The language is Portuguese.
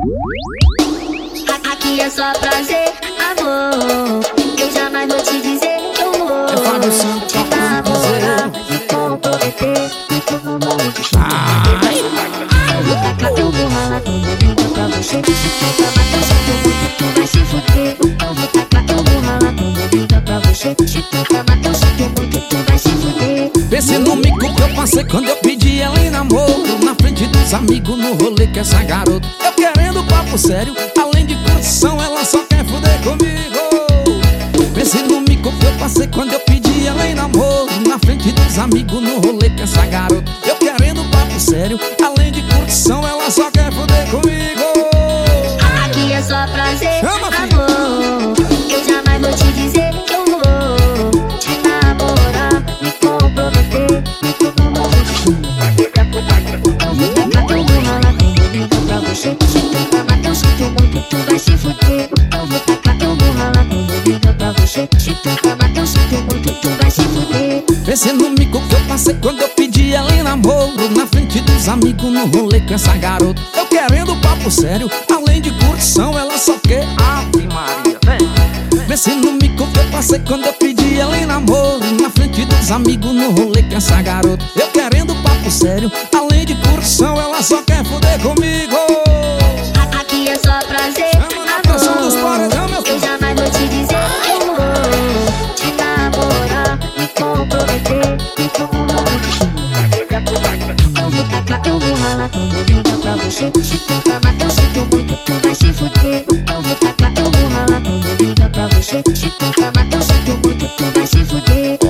Aqui é só prazer, amor. Eu jamais vou te dizer que eu vou te namorar, me comprometer, e todo mundo te chama. Eu vou tacar, eu vou ralar tudo lindo pra você. Se tu tá matando muito, tu vai se fuder. Eu vou tacar, eu vou ralar tudo lindo pra você. Se tu tá matando muito, tu vai se fuder. Pense no mico que eu passei quando eu pedi ela em namoro, na frente dos amigos no rolê com essa garota. Eu querendo papo sério, além de curtição, ela só quer fuder comigo. Pense no mico que eu passei quando eu pedi ela em namoro, na frente dos amigos no rolê com essa garota. Eu querendo papo sério, além de curtição, ela só quer fuder comigo. Aqui é só prazer, Chama, amor. Eu jamais vou te dizer que eu vou te namorar, me comprometer, e todo mundo te chama. Eu vou tacar, eu vou ralar tudo lindo pra você. Se tu tá matando, eu sinto muito, tu vai se fuder. Eu vou tacar, eu vou ralar tudo lindo pra você. Se tu tá matando, eu sinto muito, tu vai se fuder. Pense no mico que eu passei quando eu pedi ela em namoro, na frente dos amigos no rolê com essa garota. Eu querendo papo sério, além de curtição, ela só quer Ave Maria, vem. Pense no mico que eu passei quando eu pedi ela em namoro, na frente dos amigos no rolê com essa garota. Eu querendo papo sério, além de curtição, ela só quer fuder comigo. Aqui é só prazer, Chama na pressão dos paredão, meu eu filho. jamais vou te dizer que eu vou te namorar, me comprometer, e todo mundo te chama. Eu vou tacar, eu vou ralar tudo lindo pra você. Se tu tá matando, eu sinto muito, tu vai se fuder. Eu vou tacar, eu vou ralar tudo lindo pra você. Se tu tá matando, eu sinto muito, tu vai se fuder.